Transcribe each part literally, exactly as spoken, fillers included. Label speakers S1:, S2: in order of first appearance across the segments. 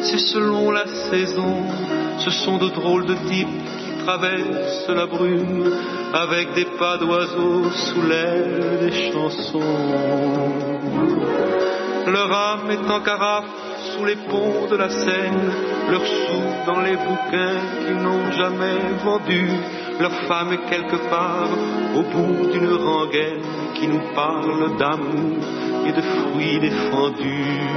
S1: c'est selon la saison. Ce sont de drôles de types qui traversent la brume avec des pas d'oiseaux sous l'aile des chansons. Leur âme est en carafe sous les ponts de la Seine, leur sou dans les bouquins qu'ils n'ont jamais vendus. Leur femme est quelque part au bout d'une rengaine qui nous parle d'amour et de fruits défendus.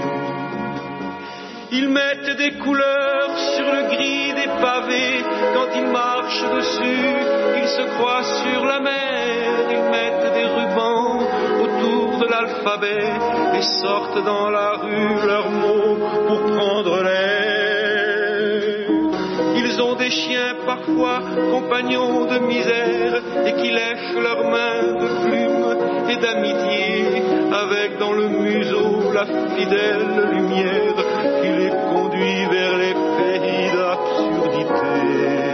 S1: Ils mettent des couleurs sur le gris des pavés. Quand ils marchent dessus, ils se croient sur la mer. Ils mettent des rubans autour de l'alphabet et sortent dans la rue leurs mots pour prendre l'air. Ils ont des chiens parfois compagnons de misère et qui lèchent leurs mains de plumes et d'amitié, avec dans le museau la fidèle lumière qui les conduit vers les pays d'absurdité.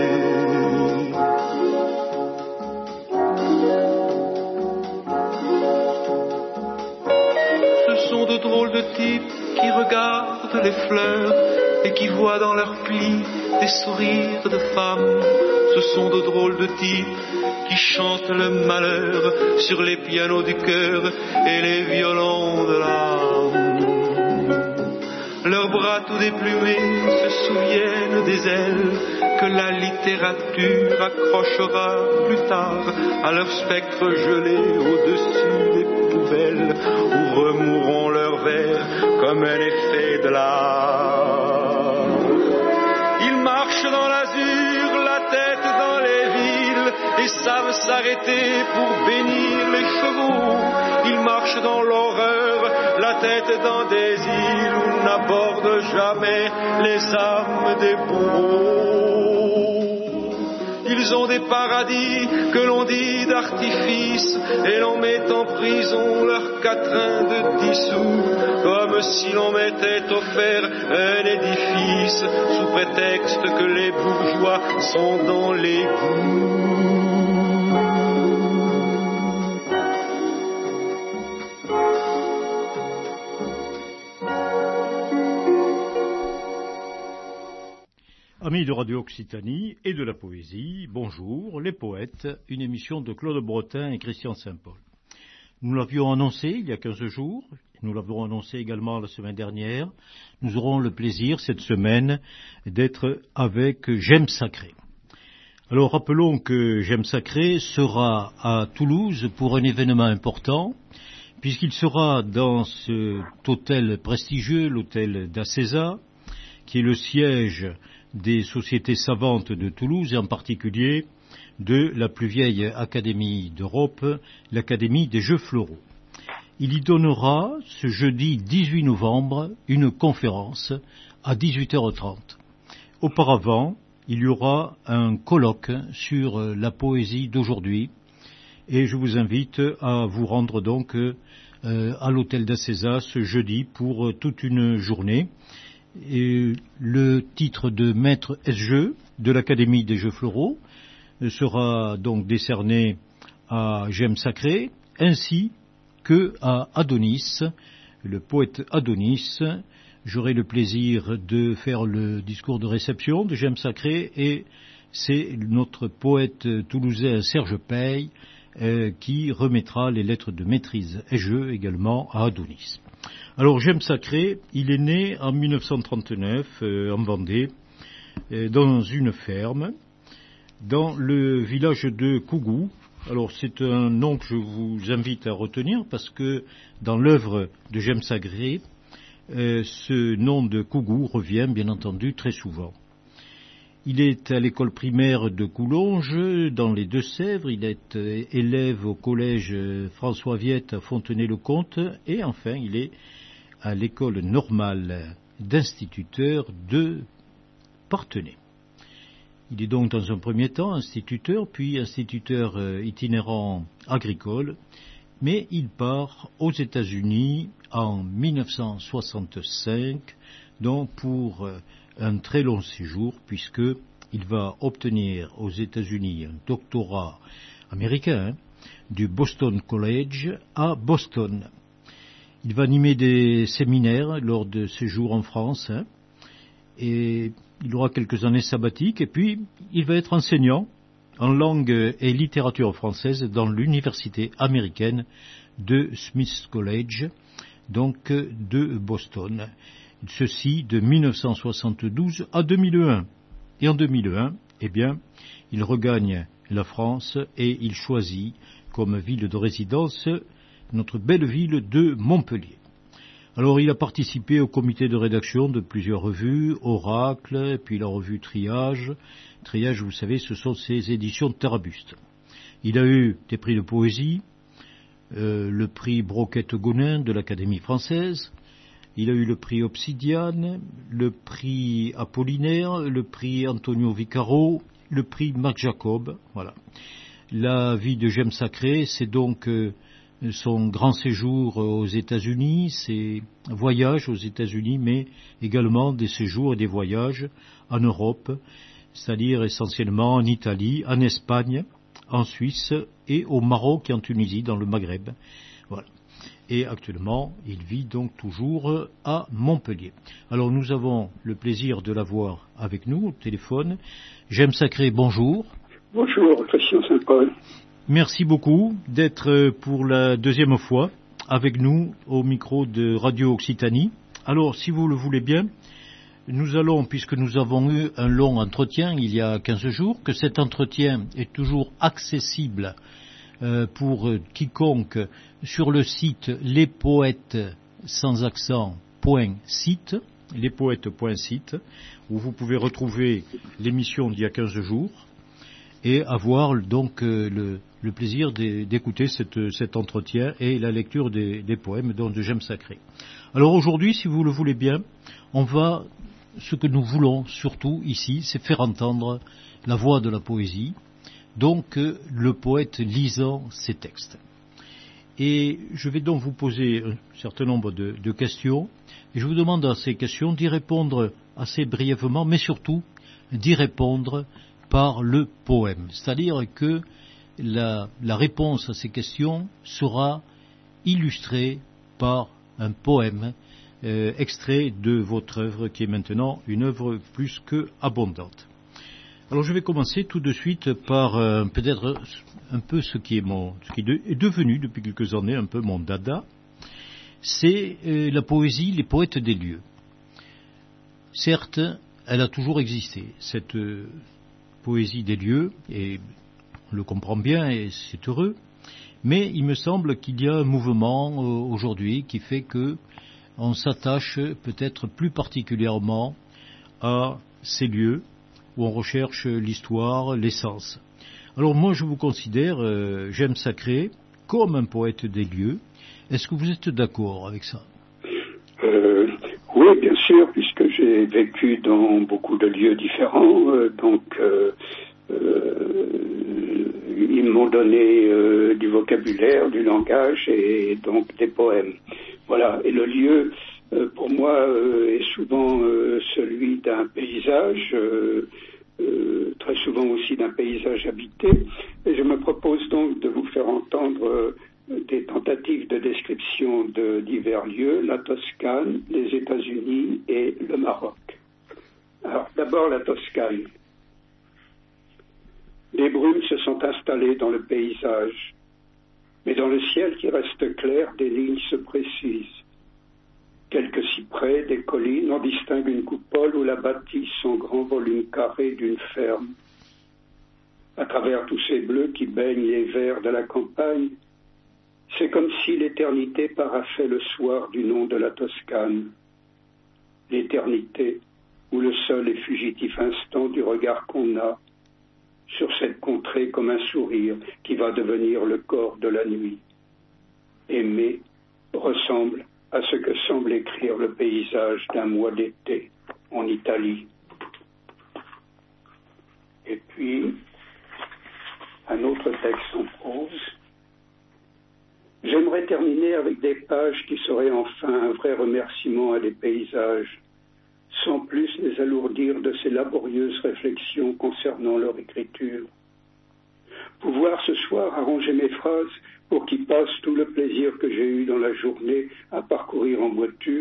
S1: Ce sont de drôles de types qui regardent les fleurs et qui voient dans leurs plis des sourires de femmes. Ce sont de drôles de types qui chantent le malheur sur les pianos du cœur et les violons de l'âme. Leurs bras tout déplumés se souviennent des ailes que la littérature accrochera plus tard à leur spectre gelé au-dessus des poubelles où remourront leurs vers comme un effet de l'art. Ils marchent dans l'azur, la tête dans les villes et savent s'arrêter pour bénir les chevaux. Ils marchent dans l'horreur, la tête dans des îles où n'abordent jamais les âmes des bourreaux. Ils ont des paradis que l'on dit d'artifice et l'on met en prison leurs quatrains de dissous, comme si l'on m'était offert un édifice sous prétexte que les bourgeois sont dans l'égout.
S2: Amis de Radio Occitanie et de la poésie, bonjour, les poètes, une émission de Claude Bretin et Christian Saint-Paul. Nous l'avions annoncé il y a quinze jours, nous l'avions annoncé également la semaine dernière. Nous aurons le plaisir cette semaine d'être avec J'aime Sacré. Alors rappelons que J'aime Sacré sera à Toulouse pour un événement important, puisqu'il sera dans cet hôtel prestigieux, l'hôtel d'Acesa, qui est le siège des sociétés savantes de Toulouse et en particulier de la plus vieille académie d'Europe, l'Académie des Jeux Floraux. Il y donnera ce jeudi dix-huit novembre une conférence à dix-huit heures trente. Auparavant, il y aura un colloque sur la poésie d'aujourd'hui et je vous invite à vous rendre donc euh, à l'hôtel d'Acesa ce jeudi pour toute une journée. Et le titre de maître S-Jeu de l'Académie des Jeux Floraux sera donc décerné à J'aime Sacré, ainsi que à Adonis, le poète Adonis. J'aurai le plaisir de faire le discours de réception de J'aime Sacré et c'est notre poète toulousain Serge Peille euh, qui remettra les lettres de maîtrise S-Jeu également à Adonis. Alors J'aime Sacré, il est né en mille neuf cent trente-neuf euh, en Vendée, euh, dans une ferme, dans le village de Cougou. Alors c'est un nom que je vous invite à retenir parce que dans l'œuvre de J'aime Sacré, euh, ce nom de Cougou revient bien entendu très souvent. Il est à l'école primaire de Coulonges, dans les Deux-Sèvres. Il est euh, élève au collège François Viette à Fontenay-le-Comte. Et enfin, il est à l'école normale d'instituteurs de Parthenay. Il est donc dans un premier temps instituteur, puis instituteur euh, itinérant agricole. Mais il part aux États-Unis en mille neuf cent soixante-cinq, donc pour euh, un très long séjour, puisqu'il va obtenir aux États-Unis un doctorat américain hein, du Boston College à Boston. Il va animer des séminaires lors de ses jours en France, hein, et il aura quelques années sabbatiques, et puis il va être enseignant en langue et littérature française dans l'université américaine de Smith College, donc de Boston. Ceci de mille neuf cent soixante-douze à deux mille un. Et en deux mille un, eh bien, il regagne la France et il choisit comme ville de résidence notre belle ville de Montpellier. Alors, il a participé au comité de rédaction de plusieurs revues, Oracle, puis la revue Triage. Triage, vous savez, ce sont ces éditions de Tarabuste. Il a eu des prix de poésie, euh, le prix Broquette-Gonin de l'Académie française, il a eu le prix Obsidiane, le prix Apollinaire, le prix Antonio Vicaro, le prix Marc Jacob, voilà. La vie de Gemme Sacré, c'est donc euh, son grand séjour aux États-Unis, ses voyages aux États-Unis, mais également des séjours et des voyages en Europe, c'est-à-dire essentiellement en Italie, en Espagne, en Suisse et au Maroc et en Tunisie, dans le Maghreb. Voilà. Et actuellement, il vit donc toujours à Montpellier. Alors nous avons le plaisir de l'avoir avec nous au téléphone. Gemme Sacré, bonjour.
S3: Bonjour, Christian Saint-Paul.
S2: Merci beaucoup d'être pour la deuxième fois avec nous au micro de Radio Occitanie. Alors, si vous le voulez bien, nous allons, puisque nous avons eu un long entretien il y a quinze jours, que cet entretien est toujours accessible euh, pour quiconque sur le site lespoètes sans accent point site, lespoètes point site, où vous pouvez retrouver l'émission d'il y a quinze jours et avoir donc euh, le, le plaisir d'écouter cette, cet entretien et la lecture des, des poèmes donc, de Gemme Sacré. Alors aujourd'hui, si vous le voulez bien, on va, ce que nous voulons surtout ici, c'est faire entendre la voix de la poésie, donc euh, le poète lisant ses textes. Et je vais donc vous poser un certain nombre de, de questions, et je vous demande à ces questions d'y répondre assez brièvement, mais surtout d'y répondre par le poème. C'est-à-dire que la, la réponse à ces questions sera illustrée par un poème euh, extrait de votre œuvre, qui est maintenant une œuvre plus que abondante. Alors je vais commencer tout de suite par euh, peut-être un peu ce qui est mon, ce qui est devenu depuis quelques années un peu mon dada, c'est euh, la poésie, les poètes des lieux. Certes, elle a toujours existé, cette euh, poésie des lieux, et on le comprend bien et c'est heureux, mais il me semble qu'il y a un mouvement euh, aujourd'hui qui fait que on s'attache peut-être plus particulièrement à ces lieux où on recherche l'histoire, l'essence. Alors moi je vous considère, euh, Gemme Sacré, comme un poète des lieux. Est-ce que vous êtes d'accord avec ça ?
S3: euh, Oui, bien sûr, puisque j'ai vécu dans beaucoup de lieux différents, euh, donc euh, euh, ils m'ont donné euh, du vocabulaire, du langage et donc des poèmes. Voilà, et le lieu, euh, pour moi, euh, est souvent euh, celui d'un paysage, euh, euh, très souvent aussi d'un paysage habité, et je me propose donc de vous faire entendre euh, des tentatives de description de divers lieux, la Toscane, les États-Unis et le Maroc. Alors, d'abord la Toscane. Les brumes se sont installées dans le paysage, mais dans le ciel qui reste clair, des lignes se précisent. Quelques cyprès, des collines en distinguent une coupole où la bâtisse en grand volume carré d'une ferme. À travers tous ces bleus qui baignent les verts de la campagne, c'est comme si l'éternité paraphait le soir du nom de la Toscane. L'éternité où le seul et fugitif instant du regard qu'on a sur cette contrée comme un sourire qui va devenir le corps de la nuit. Aimer ressemble à ce que semble écrire le paysage d'un mois d'été en Italie. Et puis, un autre texte en prose. J'aimerais terminer avec des pages qui seraient enfin un vrai remerciement à des paysages, sans plus les alourdir de ces laborieuses réflexions concernant leur écriture. Pouvoir ce soir arranger mes phrases pour qu'ils passent tout le plaisir que j'ai eu dans la journée à parcourir en voiture,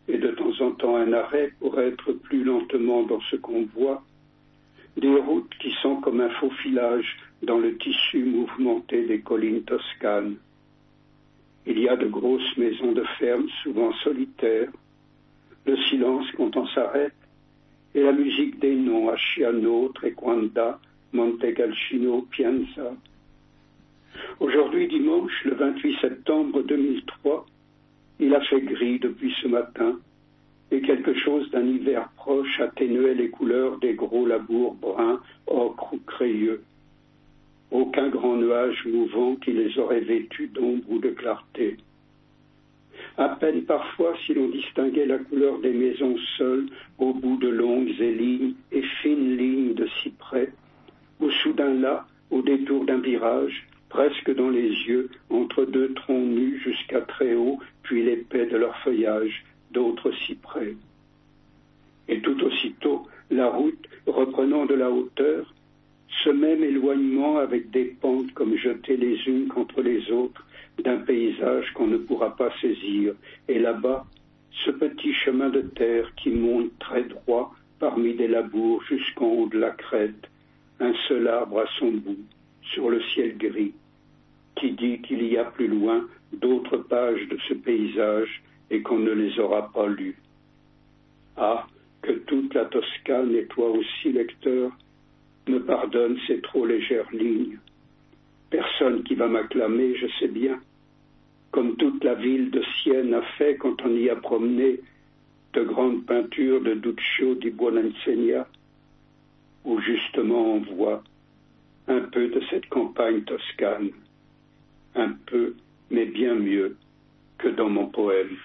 S3: et de temps en temps un arrêt pour être plus lentement dans ce qu'on voit, des routes qui sont comme un faux filage dans le tissu mouvementé des collines toscanes. Il y a de grosses maisons de ferme, souvent solitaires, le silence quand on s'arrête, et la musique des noms à Chiano, Trequanda, Montegalcino, Pienza. Aujourd'hui, dimanche, le vingt-huit septembre deux mille trois, il a fait gris depuis ce matin, et quelque chose d'un hiver proche atténuait les couleurs des gros labours bruns, ocre ou crayeux. Aucun grand nuage mouvant qui les aurait vêtus d'ombre ou de clarté. À peine parfois si l'on distinguait la couleur des maisons seules au bout de longues et lignes et fines lignes de cyprès, ou soudain là, au détour d'un virage, presque dans les yeux, entre deux troncs nus jusqu'à très haut, puis l'épais de leur feuillage, d'autres cyprès. Et tout aussitôt, la route, reprenant de la hauteur, ce même éloignement avec des pentes comme jetées les unes contre les autres d'un paysage qu'on ne pourra pas saisir, et là-bas, ce petit chemin de terre qui monte très droit parmi des labours jusqu'en haut de la crête, un seul arbre à son bout, sur le ciel gris, qui dit qu'il y a plus loin d'autres pages de ce paysage et qu'on ne les aura pas lues. Ah, que toute la Toscane, et toi aussi, lecteur, me pardonne ces trop légères lignes. Personne qui va m'acclamer, je sais bien, comme toute la ville de Sienne a fait quand on y a promené de grandes peintures de Duccio di Buoninsegna, où justement on voit un peu de cette campagne toscane, un peu, mais bien mieux que dans mon poème.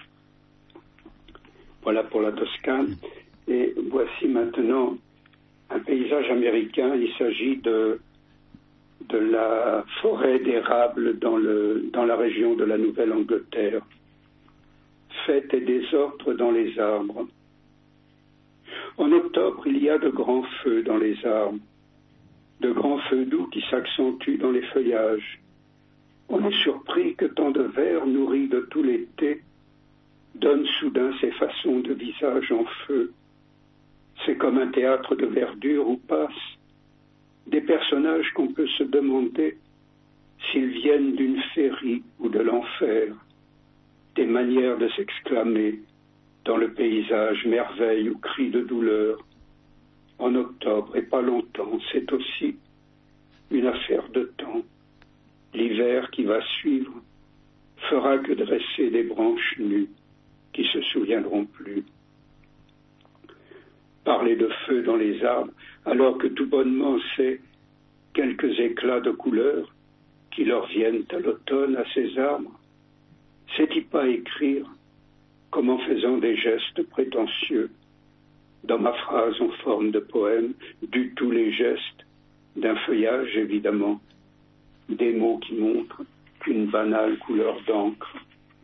S3: Voilà pour la Toscane, et voici maintenant un paysage américain. Il s'agit de, de la forêt d'érable dans, le, dans la région de la Nouvelle-Angleterre. Fête et désordre dans les arbres. En octobre, il y a de grands feux dans les arbres, de grands feux doux qui s'accentuent dans les feuillages. On est surpris que tant de vers nourris de tout l'été donnent soudain ces façons de visage en feu. C'est comme un théâtre de verdure où passent des personnages qu'on peut se demander s'ils viennent d'une féerie ou de l'enfer, des manières de s'exclamer dans le paysage merveille ou cri de douleur. En octobre, et pas longtemps, c'est aussi une affaire de temps. L'hiver qui va suivre fera que dresser des branches nues qui se souviendront plus. Parler de feu dans les arbres, alors que tout bonnement c'est quelques éclats de couleurs qui leur viennent à l'automne à ces arbres, c'est-y pas écrire comme en faisant des gestes prétentieux, dans ma phrase en forme de poème, du tout les gestes d'un feuillage évidemment, des mots qui montrent qu'une banale couleur d'encre.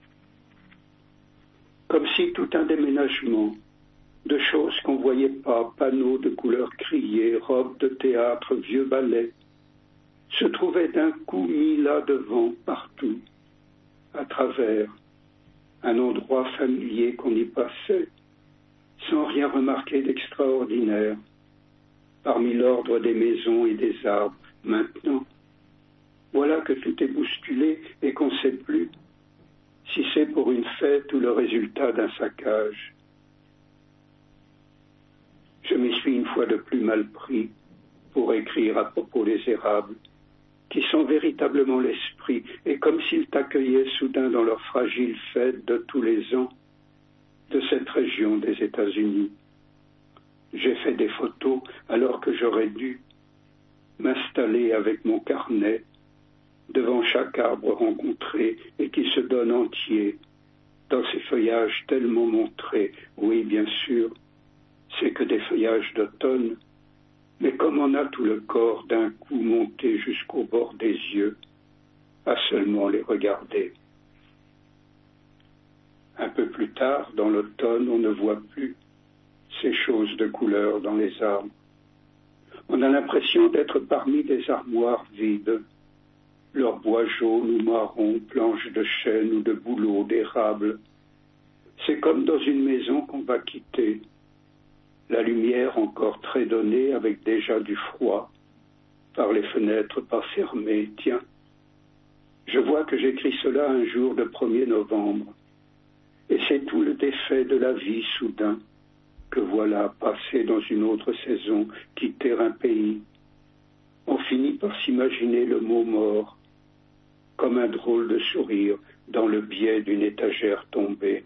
S3: Comme si tout un déménagement de choses qu'on voyait pas, panneaux de couleurs criées, robes de théâtre, vieux ballets, se trouvait d'un coup mis là devant, partout, à travers, un endroit familier qu'on y passait, sans rien remarquer d'extraordinaire, parmi l'ordre des maisons et des arbres. Maintenant, voilà que tout est bousculé et qu'on ne sait plus si c'est pour une fête ou le résultat d'un saccage. Je m'y suis une fois de plus mal pris pour écrire à propos des érables, qui sont véritablement l'esprit, et comme s'ils t'accueillaient soudain dans leur fragile fête de tous les ans de cette région des États-Unis. J'ai fait des photos alors que j'aurais dû m'installer avec mon carnet devant chaque arbre rencontré et qui se donne entier dans ces feuillages tellement montrés. Oui, bien sûr, c'est que des feuillages d'automne, mais comme on a tout le corps d'un coup monté jusqu'au bord des yeux, à seulement les regarder. Un peu plus tard, dans l'automne, on ne voit plus ces choses de couleur dans les arbres. On a l'impression d'être parmi des armoires vides, leurs bois jaunes ou marrons, planches de chêne ou de bouleaux d'érable, C'est comme dans une maison qu'on va quitter. La lumière encore très donnée avec déjà du froid, par les fenêtres pas fermées. Tiens, je vois que j'écris cela un jour de premier novembre. Et c'est tout le défait de la vie soudain, que voilà passer dans une autre saison, quitter un pays. On finit par s'imaginer le mot mort, comme un drôle de sourire dans le biais d'une étagère tombée.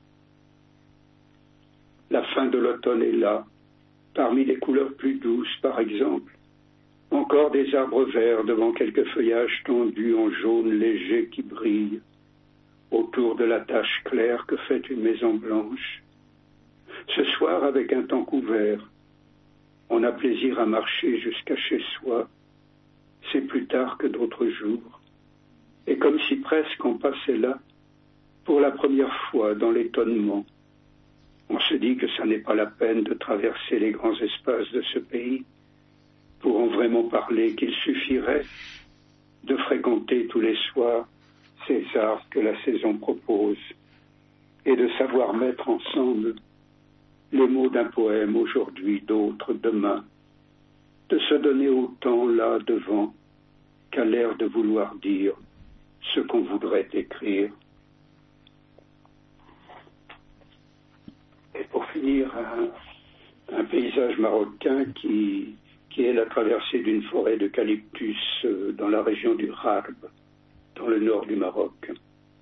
S3: La fin de l'automne est là, parmi les couleurs plus douces par exemple. Encore des arbres verts devant quelques feuillages tendus en jaune léger qui brillent, autour de la tache claire que fait une maison blanche. Ce soir, avec un temps couvert, on a plaisir à marcher jusqu'à chez soi. C'est plus tard que d'autres jours. Et comme si presque on passait là, pour la première fois dans l'étonnement, on se dit que ça n'est pas la peine de traverser les grands espaces de ce pays, pour en vraiment parler qu'il suffirait de fréquenter tous les soirs ces arts que la saison propose, et de savoir mettre ensemble les mots d'un poème aujourd'hui, d'autres demain, de se donner autant là devant qu'à l'air de vouloir dire ce qu'on voudrait écrire. Et pour finir, un, un paysage marocain qui, qui est la traversée d'une forêt d'eucalyptus dans la région du Harb, dans le nord du Maroc.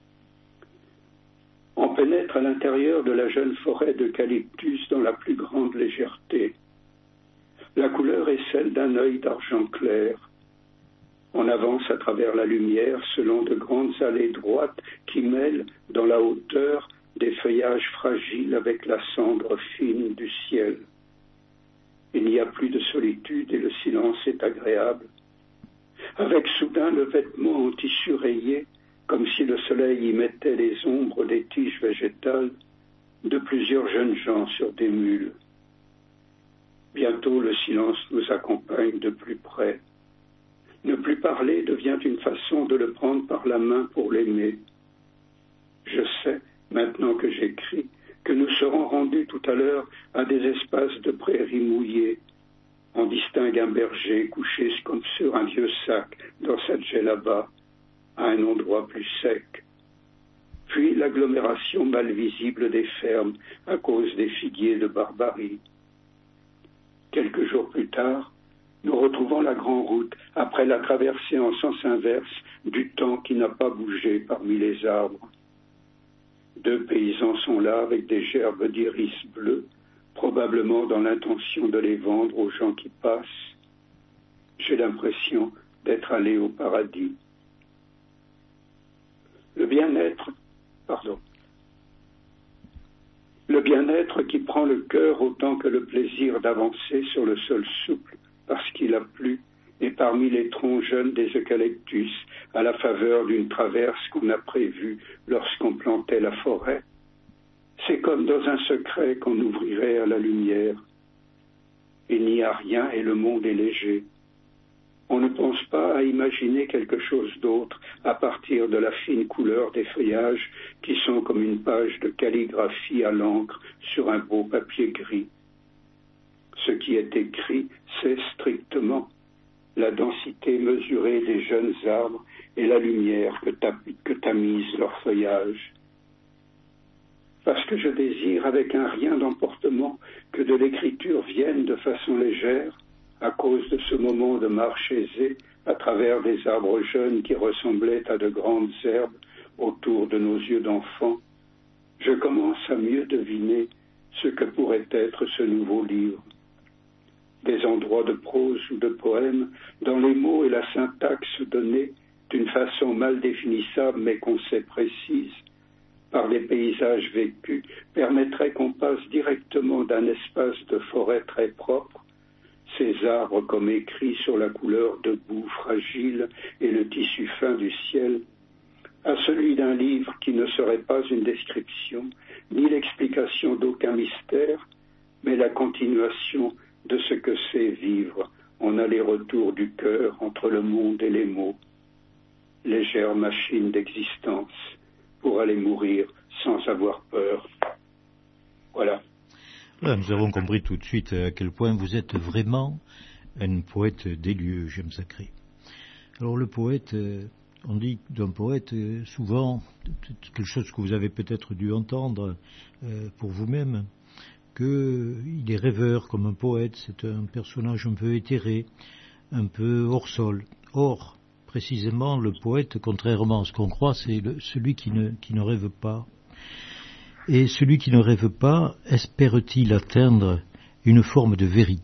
S3: On pénètre à l'intérieur de la jeune forêt d'eucalyptus dans la plus grande légèreté. La couleur est celle d'un œil d'argent clair. On avance à travers la lumière selon de grandes allées droites qui mêlent dans la hauteur des feuillages fragiles avec la cendre fine du ciel. Il n'y a plus de solitude et le silence est agréable. Avec soudain le vêtement en tissu rayé, comme si le soleil y mettait les ombres des tiges végétales, de plusieurs jeunes gens sur des mules. Bientôt le silence nous accompagne de plus près. Ne plus parler devient une façon de le prendre par la main pour l'aimer. Je sais, maintenant que j'écris, que nous serons rendus tout à l'heure à des espaces de prairies mouillées. On distingue un berger couché comme sur un vieux sac dans sa djellaba, à un endroit plus sec. Puis l'agglomération mal visible des fermes à cause des figuiers de Barbarie. Quelques jours plus tard, nous retrouvons la grande route après la traversée en sens inverse du temps qui n'a pas bougé parmi les arbres. Deux paysans sont là avec des gerbes d'iris bleus, probablement dans l'intention de les vendre aux gens qui passent. J'ai l'impression d'être allé au paradis. Le bien-être, pardon, le bien-être qui prend le cœur autant que le plaisir d'avancer sur le sol souple parce qu'il a plu et parmi les troncs jeunes des eucalyptus à la faveur d'une traverse qu'on a prévue lorsqu'on plantait la forêt. C'est comme dans un secret qu'on ouvrirait à la lumière. Il n'y a rien et le monde est léger. On ne pense pas à imaginer quelque chose d'autre à partir de la fine couleur des feuillages qui sont comme une page de calligraphie à l'encre sur un beau papier gris. Ce qui est écrit, c'est strictement la densité mesurée des jeunes arbres et la lumière que, que tamise leur feuillage. Parce que je désire avec un rien d'emportement que de l'écriture vienne de façon légère, à cause de ce moment de marche aisée à travers des arbres jeunes qui ressemblaient à de grandes herbes autour de nos yeux d'enfants, je commence à mieux deviner ce que pourrait être ce nouveau livre. Des endroits de prose ou de poème dont les mots et la syntaxe donnés d'une façon mal définissable mais qu'on sait précise, par des paysages vécus, permettraient qu'on passe directement d'un espace de forêt très propre, ces arbres comme écrits sur la couleur de boue fragile et le tissu fin du ciel, à celui d'un livre qui ne serait pas une description, ni l'explication d'aucun mystère, mais la continuation de ce que c'est vivre en aller-retour du cœur entre le monde et les mots, légère machine d'existence pour aller mourir sans avoir peur. Voilà.
S2: Là, nous avons compris tout de suite à quel point vous êtes vraiment un poète des lieux, j'aime sacré. Alors le poète, on dit d'un poète souvent, quelque chose que vous avez peut-être dû entendre pour vous-même, qu'il est rêveur comme un poète, c'est un personnage un peu éthéré, un peu hors sol. Or, précisément, le poète, contrairement à ce qu'on croit, c'est le, celui qui ne, qui ne rêve pas. Et celui qui ne rêve pas, espère-t-il atteindre une forme de vérité ?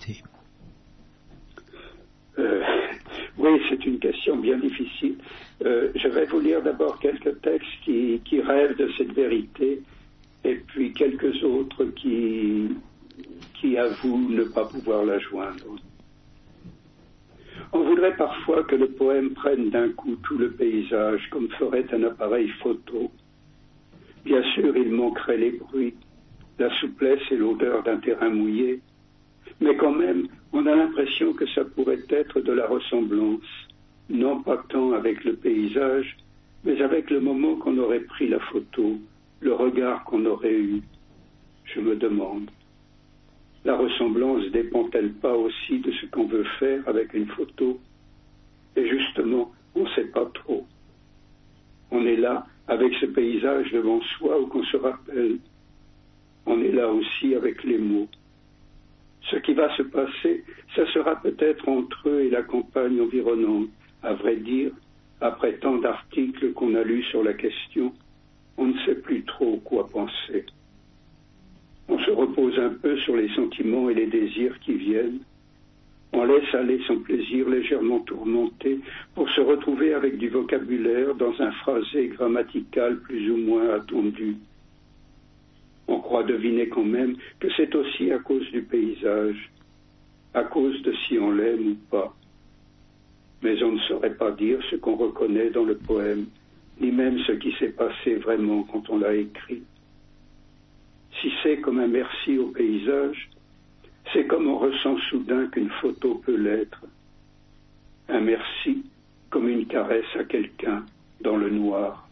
S3: euh, Oui, c'est une question bien difficile. Euh, je vais vous lire d'abord quelques textes qui, qui rêvent de cette vérité, et puis quelques autres qui, qui avouent ne pas pouvoir la joindre. On voudrait parfois que le poème prenne d'un coup tout le paysage, comme ferait un appareil photo. Bien sûr, il manquerait les bruits, la souplesse et l'odeur d'un terrain mouillé, mais quand même, on a l'impression que ça pourrait être de la ressemblance, non pas tant avec le paysage, mais avec le moment qu'on aurait pris la photo, le regard qu'on aurait eu. Je me demande, la ressemblance dépend-elle pas aussi de ce qu'on veut faire avec une photo ? Et justement, on ne sait pas trop. On est là, avec ce paysage devant soi ou qu'on se rappelle. On est là aussi avec les mots. Ce qui va se passer, ça sera peut-être entre eux et la campagne environnante. À vrai dire, après tant d'articles qu'on a lus sur la question, on ne sait plus trop quoi penser. On se repose un peu sur les sentiments et les désirs qui viennent. On laisse aller son plaisir légèrement tourmenté pour se retrouver avec du vocabulaire dans un phrasé grammatical plus ou moins attendu. On croit deviner quand même que c'est aussi à cause du paysage, à cause de si on l'aime ou pas. Mais on ne saurait pas dire ce qu'on reconnaît dans le poème, ni même ce qui s'est passé vraiment quand on l'a écrit. Si c'est comme un merci au paysage, c'est comme on ressent soudain qu'une photo peut l'être. Un merci comme une caresse à quelqu'un dans le noir.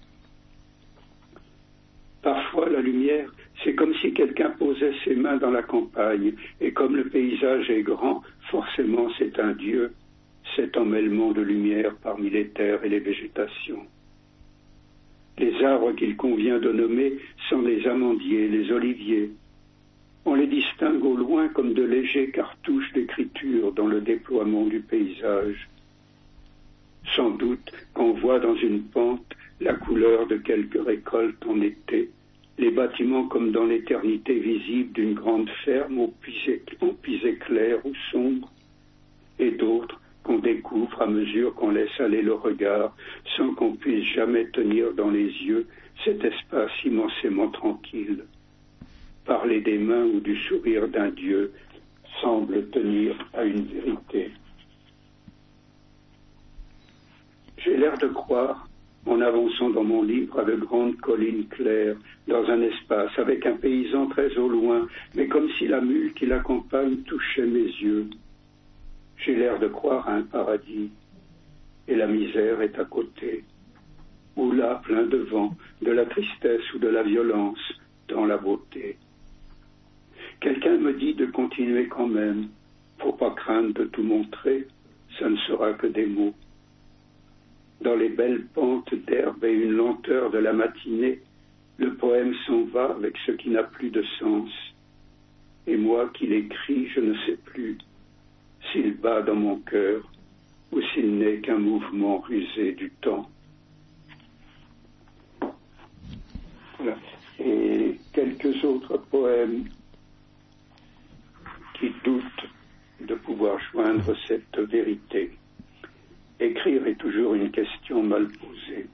S3: Parfois, la lumière, c'est comme si quelqu'un posait ses mains dans la campagne, et comme le paysage est grand, forcément c'est un Dieu, cet emmêlement de lumière parmi les terres et les végétations. Les arbres qu'il convient de nommer sont les amandiers, les oliviers. On les distingue au loin comme de légers cartouches d'écriture dans le déploiement du paysage. Sans doute qu'on voit dans une pente la couleur de quelques récoltes en été, les bâtiments comme dans l'éternité visible d'une grande ferme aux pisés clairs ou sombres, et d'autres qu'on découvre à mesure qu'on laisse aller le regard sans qu'on puisse jamais tenir dans les yeux cet espace immensément tranquille. Parler des mains ou du sourire d'un Dieu semble tenir à une vérité. J'ai l'air de croire, en avançant dans mon livre à de grandes collines claires, dans un espace avec un paysan très au loin, mais comme si la mule qui l'accompagne touchait mes yeux. J'ai l'air de croire à un paradis, et la misère est à côté, ou là, plein de vent, de la tristesse ou de la violence, dans la beauté. Quelqu'un me dit de continuer quand même, faut pas craindre de tout montrer, ça ne sera que des mots. Dans les belles pentes d'herbe et une lenteur de la matinée, le poème s'en va avec ce qui n'a plus de sens. Et moi qui l'écris, je ne sais plus s'il bat dans mon cœur ou s'il n'est qu'un mouvement rusé du temps. Voilà. Et quelques autres poèmes qui doutent de pouvoir joindre cette vérité. Écrire est toujours une question mal posée.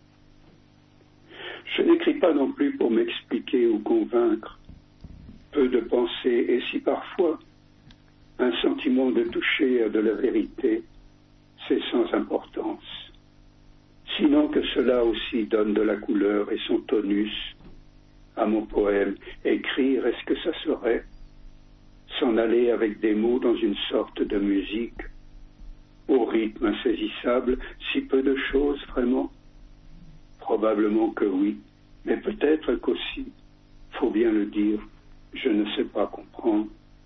S3: Je n'écris pas non plus pour m'expliquer ou convaincre. Peu de pensée, et si parfois un sentiment de toucher à de la vérité, c'est sans importance. Sinon que cela aussi donne de la couleur et son tonus à mon poème. Écrire, est-ce que ça serait s'en aller avec des mots dans une sorte de musique, au rythme insaisissable, si peu de choses vraiment? Probablement que oui, Mais peut-être qu'aussi, faut bien le dire, je ne sais pas comprendre.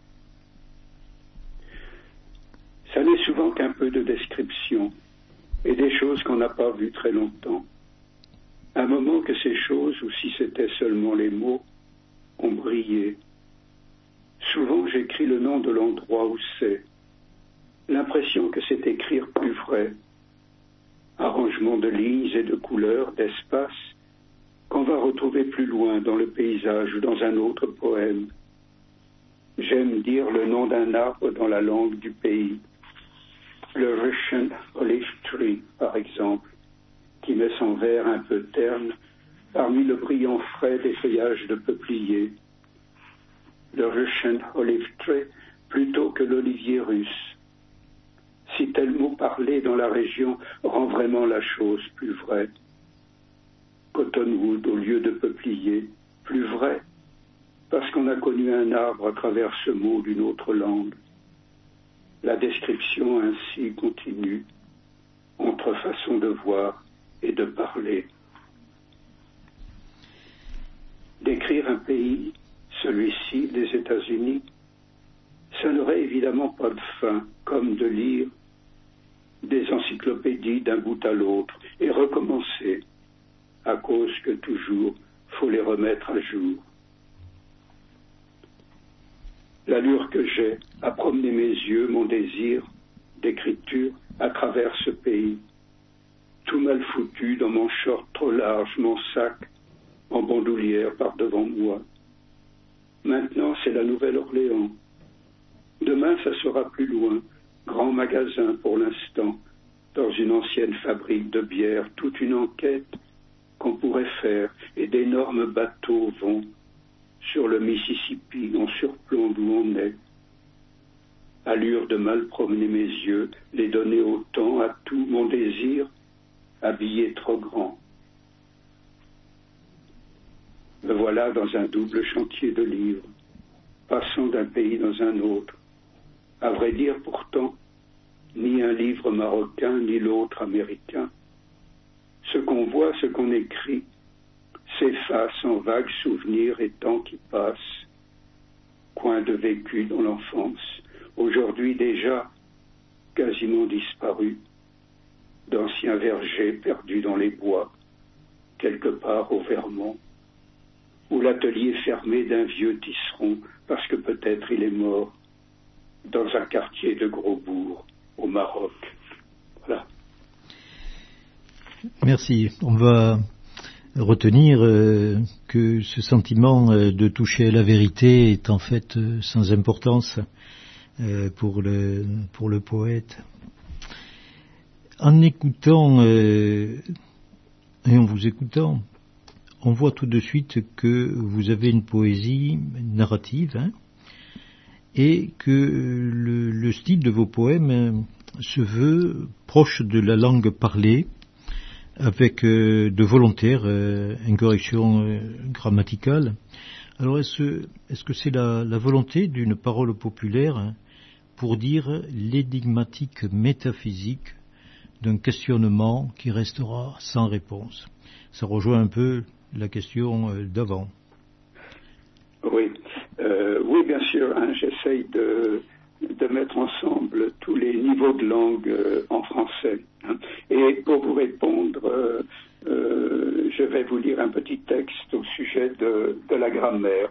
S3: Ça n'est souvent qu'un peu de description et des choses qu'on n'a pas vues très longtemps. Un moment que ces choses, ou si c'était seulement les mots, ont brillé. Souvent j'écris le nom de l'endroit où c'est. L'impression que c'est écrire plus vrai. Arrangement de lignes et de couleurs, d'espace, qu'on va retrouver plus loin dans le paysage ou dans un autre poème. J'aime dire le nom d'un arbre dans la langue du pays. Le Russian Olive Tree, par exemple, qui met son vert un peu terne parmi le brillant frais des feuillages de peuplier. Le Russian Olive Tree plutôt que l'olivier russe. Si tel mot parlé dans la région rend vraiment la chose plus vraie. Cottonwood au lieu de peuplier, plus vrai, parce qu'on a connu un arbre à travers ce mot d'une autre langue. La description ainsi continue, entre façon de voir et de parler. Décrire un pays, celui-ci des États-Unis, ça n'aurait évidemment pas de fin, comme de lire des encyclopédies d'un bout à l'autre et recommencer, à cause que toujours faut les remettre à jour. L'allure que j'ai à promener mes yeux, mon désir d'écriture à travers ce pays, tout mal foutu dans mon short trop large, mon sac en bandoulière par devant moi. Maintenant, c'est la Nouvelle-Orléans. Demain, ça sera plus loin, grand magasin pour l'instant, dans une ancienne fabrique de bière, toute une enquête qu'on pourrait faire, et d'énormes bateaux vont sur le Mississippi, en surplomb d'où on est. Allure de mal promener mes yeux, les donner autant à tout mon désir, habillé trop grand. Me voilà dans un double chantier de livres, passant d'un pays dans un autre. À vrai dire, pourtant, ni un livre marocain, ni l'autre américain. Ce qu'on voit, ce qu'on écrit, s'efface en vagues souvenirs et temps qui passent. Coin de vécu dans l'enfance, aujourd'hui déjà quasiment disparu, d'anciens vergers perdus dans les bois, quelque part au Vermont, ou l'atelier fermé d'un vieux tisseron, parce que peut-être il est mort, dans un quartier de Grosbourg, au Maroc. Voilà.
S2: Merci. On va retenir euh, que ce sentiment euh, de toucher à la vérité est en fait euh, sans importance euh, pour le pour le poète. En écoutant euh, et en vous écoutant, on voit tout de suite que vous avez une poésie narrative, hein, et que le, le style de vos poèmes se veut proche de la langue parlée, avec euh, de volontaires euh, incorrections euh, grammaticales. Alors est-ce, est-ce que c'est la, la volonté d'une parole populaire, hein, pour dire l'énigmatique métaphysique d'un questionnement qui restera sans réponse? Ça rejoint un peu la question euh, d'avant.
S3: Oui, euh, oui, bien sûr, hein, j'essaye de, de mettre ensemble tous les niveaux de langue euh, en français. Hein. Et pour vous répondre, euh, euh, je vais vous lire un petit texte au sujet de, de la grammaire.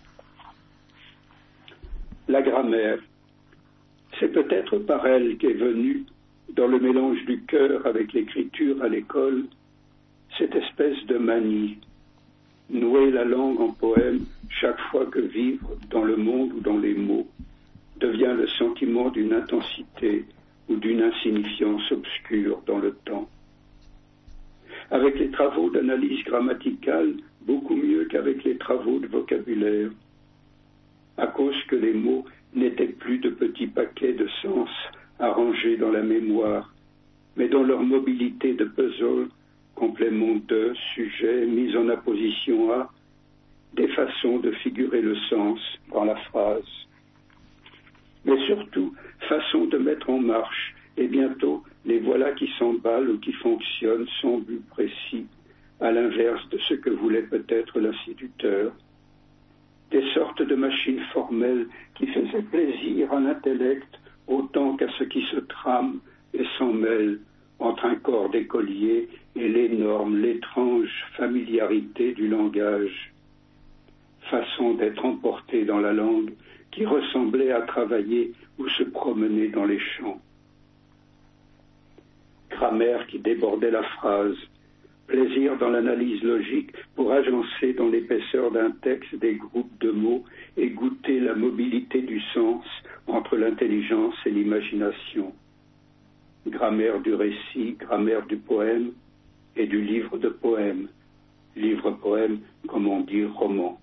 S3: La grammaire, c'est peut-être par elle qu'est venue, dans le mélange du cœur avec l'écriture à l'école, cette espèce de manie. Nouer la langue en poème chaque fois que vivre dans le monde ou dans les mots devient le sentiment d'une intensité ou d'une insignifiance obscure dans le temps. Avec les travaux d'analyse grammaticale, beaucoup mieux qu'avec les travaux de vocabulaire, à cause que les mots n'étaient plus de petits paquets de sens arrangés dans la mémoire, mais dans leur mobilité de puzzle, complément de, sujet, mise en apposition à, des façons de figurer le sens dans la phrase. Mais surtout, façon de mettre en marche, et bientôt, les voilà qui s'emballent ou qui fonctionnent sans but précis, à l'inverse de ce que voulait peut-être l'instituteur. Des sortes de machines formelles qui faisaient plaisir à l'intellect autant qu'à ce qui se trame et s'en mêle entre un corps d'écolier et l'énorme, l'étrange familiarité du langage. Façon d'être emporté dans la langue qui ressemblait à travailler ou se promener dans les champs. Grammaire qui débordait la phrase, plaisir dans l'analyse logique pour agencer dans l'épaisseur d'un texte des groupes de mots et goûter la mobilité du sens entre l'intelligence et l'imagination. Grammaire du récit, grammaire du poème et du livre de poèmes. Livre-poème, comme on dit, roman.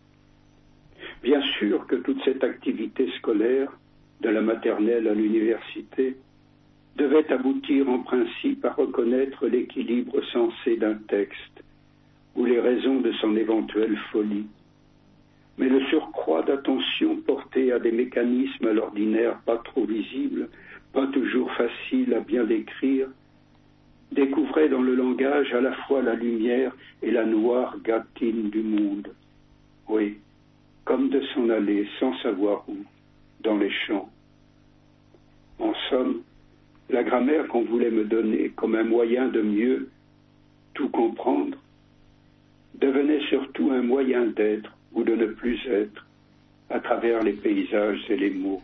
S3: Bien sûr que toute cette activité scolaire, de la maternelle à l'université, devait aboutir en principe à reconnaître l'équilibre sensé d'un texte ou les raisons de son éventuelle folie. Mais le surcroît d'attention porté à des mécanismes à l'ordinaire pas trop visibles, pas toujours faciles à bien décrire, découvrait dans le langage à la fois la lumière et la noire gâtine du monde. Oui, comme de s'en aller sans savoir où, dans les champs. En somme, la grammaire qu'on voulait me donner comme un moyen de mieux tout comprendre devenait surtout un moyen d'être ou de ne plus être à travers les paysages et les mots.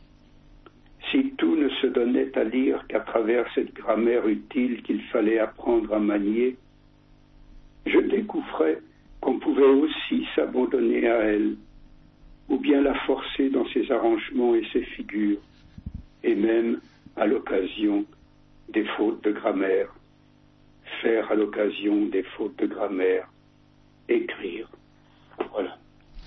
S3: Si tout ne se donnait à lire qu'à travers cette grammaire utile qu'il fallait apprendre à manier, je découvrais qu'on pouvait aussi s'abandonner à elle, ou bien la forcer dans ses arrangements et ses figures, et même, à l'occasion, des fautes de grammaire, faire à l'occasion des fautes de grammaire, écrire. Voilà.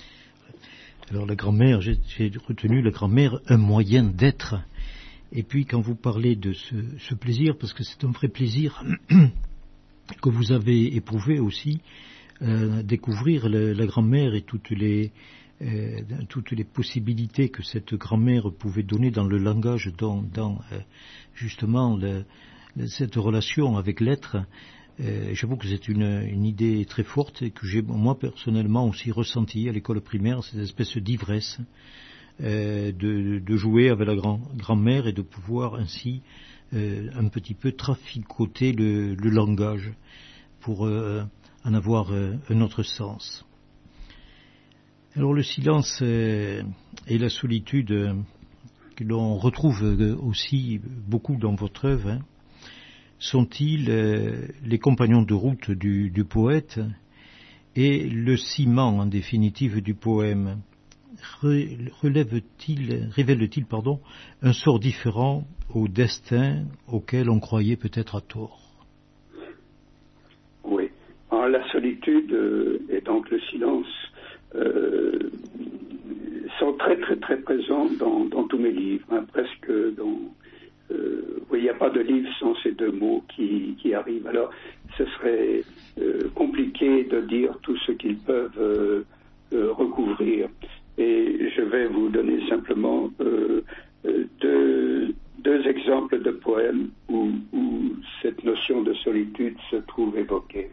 S2: Alors la grammaire, j'ai, j'ai retenu la grammaire, un moyen d'être. Et puis quand vous parlez de ce, ce plaisir, parce que c'est un vrai plaisir que vous avez éprouvé aussi, euh, découvrir la, la grammaire et toutes les, euh, toutes les possibilités que cette grammaire pouvait donner dans le langage, dans, dans euh, justement le, cette relation avec l'être. Euh, j'avoue que c'est une, une idée très forte et que j'ai moi personnellement aussi ressenti à l'école primaire, cette espèce d'ivresse euh, de, de jouer avec la grand, grand-mère et de pouvoir ainsi euh, un petit peu traficoter le, le langage pour euh, en avoir euh, un autre sens. Alors le silence euh, et la solitude euh, que l'on retrouve euh, aussi beaucoup dans votre œuvre, hein, sont-ils euh, les compagnons de route du, du poète et le ciment en définitive du poème? Relève-t-il, révèle-t-il pardon, un sort différent au destin auquel on croyait peut-être à tort?
S3: Oui. Alors, la solitude euh, et donc le silence euh, sont très très très présents dans, dans tous mes livres, hein, presque dans... Euh, oui, il n'y a pas de livre sans ces deux mots qui, qui arrivent. Alors, ce serait euh, compliqué de dire tout ce qu'ils peuvent euh, euh, recouvrir. Et je vais vous donner simplement euh, euh, deux, deux exemples de poèmes où, où cette notion de solitude se trouve évoquée.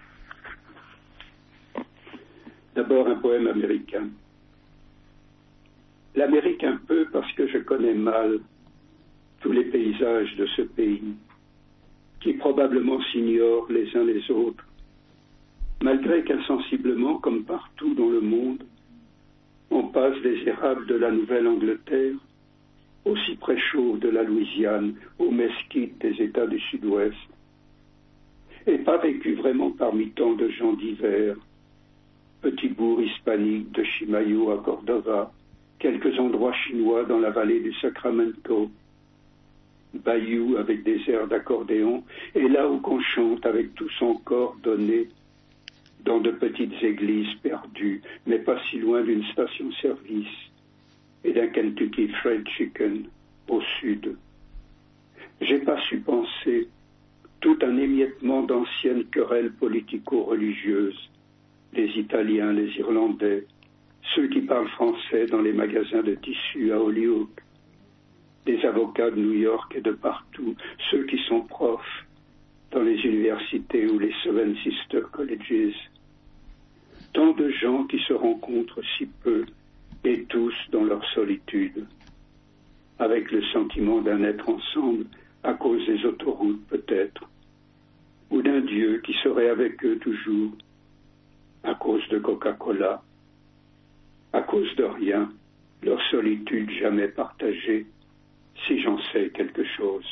S3: D'abord, un poème américain. L'Amérique un peu parce que je connais mal tous les paysages de ce pays, qui probablement s'ignorent les uns les autres, malgré qu'insensiblement, comme partout dans le monde, on passe des érables de la Nouvelle-Angleterre aux cyprès chauds de la Louisiane, aux mesquites des États du Sud-Ouest, et pas vécu vraiment parmi tant de gens divers, petits bourgs hispaniques de Chimayo à Cordova, quelques endroits chinois dans la vallée du Sacramento, bayou avec des airs d'accordéon, et là où qu'on chante avec tout son corps donné dans de petites églises perdues, mais pas si loin d'une station-service et d'un Kentucky Fried Chicken au sud. J'ai pas su penser tout un émiettement d'anciennes querelles politico-religieuses, les Italiens, les Irlandais, ceux qui parlent français dans les magasins de tissus à Holyoke, des avocats de New York et de partout, ceux qui sont profs, dans les universités ou les Seven Sister Colleges. Tant de gens qui se rencontrent si peu et tous dans leur solitude, avec le sentiment d'un être ensemble à cause des autoroutes peut-être, ou d'un Dieu qui serait avec eux toujours, à cause de Coca-Cola, à cause de rien, leur solitude jamais partagée, si j'en sais quelque chose.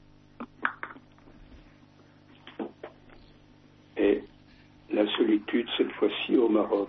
S3: Et la solitude, cette fois-ci au Maroc.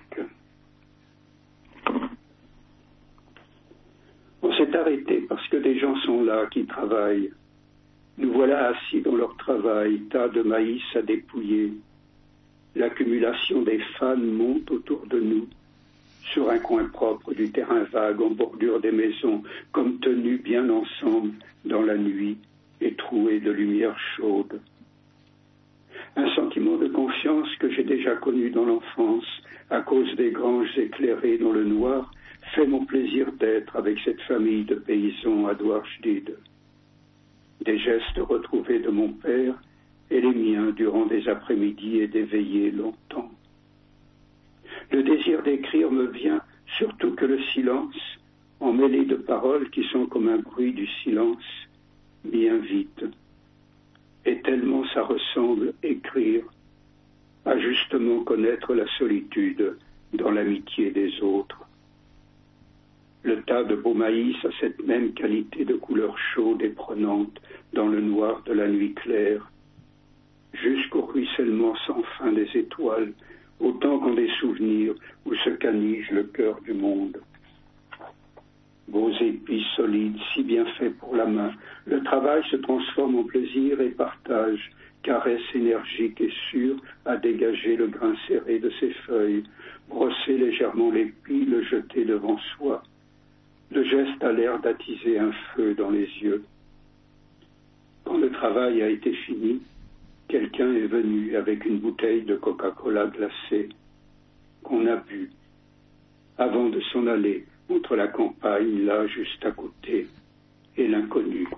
S3: On s'est arrêté parce que des gens sont là qui travaillent. Nous voilà assis dans leur travail, tas de maïs à dépouiller. L'accumulation des fans monte autour de nous, sur un coin propre du terrain vague en bordure des maisons, comme tenus bien ensemble dans la nuit et troués de lumière chaude. Un sentiment de confiance que j'ai déjà connu dans l'enfance, à cause des granges éclairées dans le noir, fait mon plaisir d'être avec cette famille de paysans à Douarjdid. Des gestes retrouvés de mon père et les miens durant des après-midi et des veillées longtemps. Le désir d'écrire me vient surtout que le silence, emmêlé de paroles qui sont comme un bruit du silence, m'y invite. Et tellement ça ressemble, écrire, à justement connaître la solitude dans l'amitié des autres. Le tas de beau maïs a cette même qualité de couleur chaude et prenante dans le noir de la nuit claire, jusqu'au ruissellement sans fin des étoiles, autant qu'en des souvenirs où se canige le cœur du monde. Beaux épis solides, si bien faits pour la main, le travail se transforme en plaisir et partage, caresse énergique et sûre à dégager le grain serré de ses feuilles, brosser légèrement l'épi, le jeter devant soi. Le geste a l'air d'attiser un feu dans les yeux. Quand le travail a été fini, quelqu'un est venu avec une bouteille de Coca-Cola glacée qu'on a bu avant de s'en aller entre la campagne, là, juste à côté, et l'inconnu.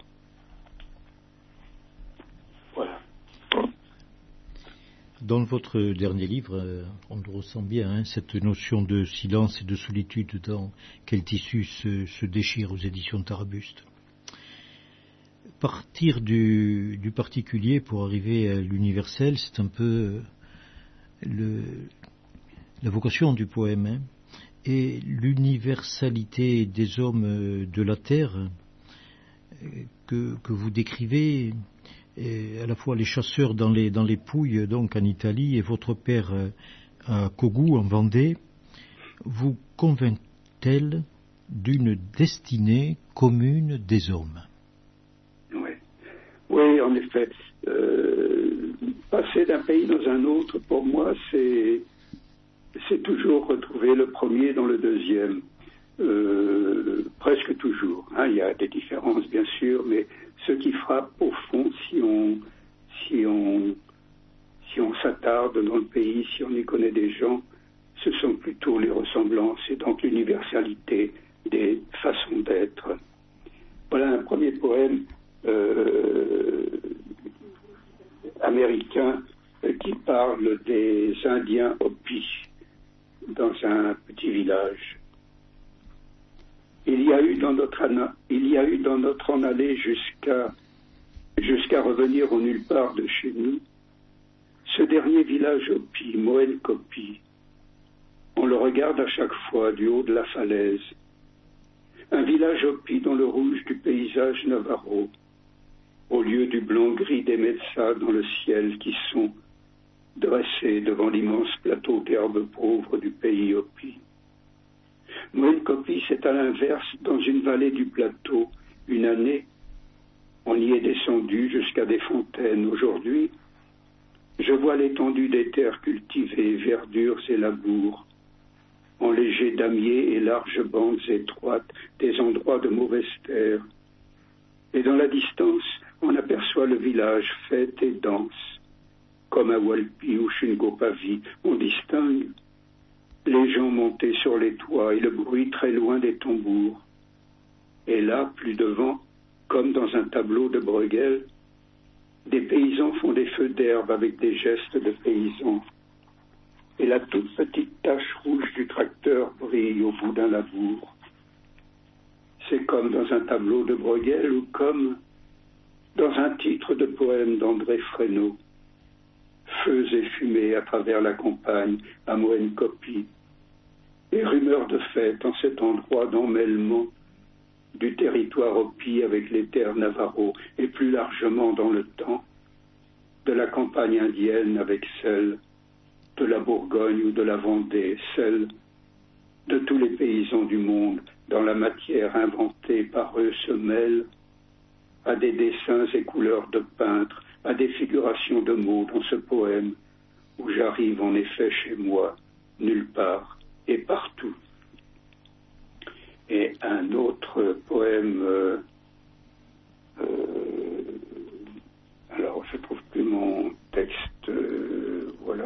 S3: Voilà.
S2: Dans votre dernier livre, on le ressent bien, hein, cette notion de silence et de solitude dans quel tissu se, se déchire aux éditions Tarabuste. Partir du, du particulier pour arriver à l'universel, c'est un peu le, la vocation du poème, hein. Et l'universalité des hommes de la terre que, que vous décrivez, à la fois les chasseurs dans les, dans les Pouilles, donc en Italie, et votre père à Kogou, en Vendée, vous convainc-t-elle d'une destinée commune des hommes?
S3: Oui, oui, en effet. Euh, passer d'un pays dans un autre, pour moi, c'est... c'est toujours retrouver le premier dans le deuxième, euh, presque toujours. Hein, il y a des différences bien sûr, mais ce qui frappe au fond, si on, si on, si on s'attarde dans le pays, si on y connaît des gens, ce sont plutôt les ressemblances et donc l'universalité des façons d'être. Voilà un premier poème euh, américain euh, qui parle des Indiens Hopis dans un petit village. Il y a eu dans notre, ana, il y a eu dans notre en aller jusqu'à jusqu'à revenir au nulle part de chez nous, ce dernier village Hopi, Moen Kopi. On le regarde à chaque fois du haut de la falaise. Un village Hopi dans le rouge du paysage navarro, au lieu du blanc-gris des Metsas dans le ciel qui sont dressés devant l'immense plateau d'herbe pauvre du pays Hopi. Moen Kopi, c'est à l'inverse dans une vallée du plateau. Une année, on y est descendu jusqu'à des fontaines. Aujourd'hui, je vois l'étendue des terres cultivées, verdures et labours, en léger damier et larges bandes étroites, des endroits de mauvaise terre. Et dans la distance, on aperçoit le village fête et danse. Comme à Walpi ou Shingopavi, on distingue les gens montés sur les toits et le bruit très loin des tambours. Et là, plus devant, comme dans un tableau de Bruegel, Des paysans font des feux d'herbe avec des gestes de paysans. Et la toute petite tache rouge du tracteur brille au bout d'un labour. C'est comme dans un tableau de Bruegel ou comme dans un titre de poème d'André Fresneau. Feux et fumées à travers la campagne, à moyenne copie. Et rumeurs de fête en cet endroit d'emmêlement du territoire Hopi avec les terres Navarro et plus largement dans le temps de la campagne indienne avec celle de la Bourgogne ou de la Vendée, celle de tous les paysans du monde dans la matière inventée par eux se mêle à des dessins et couleurs de peintres, à des figurations de mots dans ce poème où j'arrive en effet chez moi, nulle part et partout. Et un autre poème, euh, euh, alors je ne trouve plus mon texte, euh, voilà,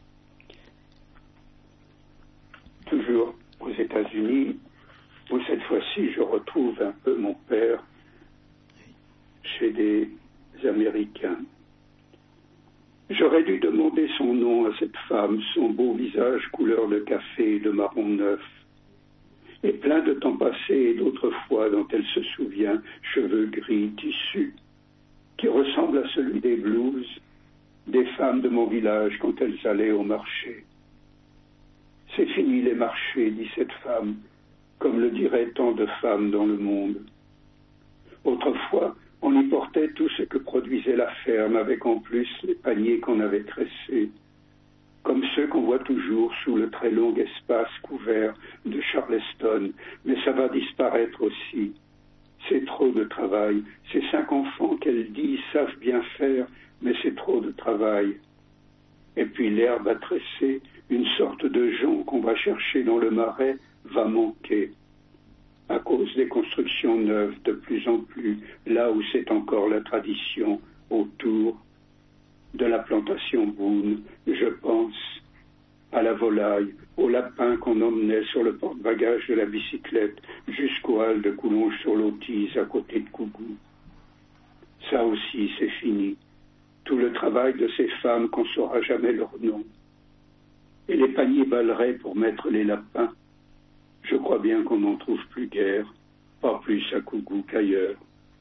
S3: toujours aux États-Unis, où cette fois-ci je retrouve un peu mon père chez des Américains. J'aurais dû demander son nom à cette femme, son beau visage couleur de café et de marron neuf, et plein de temps passé et d'autres fois dont elle se souvient, cheveux gris, tissus, qui ressemblent à celui des blouses des femmes de mon village quand elles allaient au marché. C'est fini les marchés, dit cette femme, comme le diraient tant de femmes dans le monde. Autrefois, on y portait tout ce que produisait la ferme, avec en plus les paniers qu'on avait tressés, comme ceux qu'on voit toujours sous le très long espace couvert de Charleston, mais ça va disparaître aussi. C'est trop de travail. Ces cinq enfants qu'elle dit savent bien faire, mais c'est trop de travail. Et puis l'herbe à tresser, une sorte de jonc qu'on va chercher dans le marais, va manquer. À cause des constructions neuves de plus en plus, là où c'est encore la tradition, autour de la plantation Boone, je pense à la volaille, au lapin qu'on emmenait sur le porte-bagages de la bicyclette jusqu'aux halles de Coulonges-sur-l'Autise à côté de Cougou. Ça aussi, c'est fini. Tout le travail de ces femmes qu'on ne saura jamais leur nom. Et les paniers ballerets pour mettre les lapins. Je crois bien qu'on n'en trouve plus guère, pas plus à Cougou qu'ailleurs.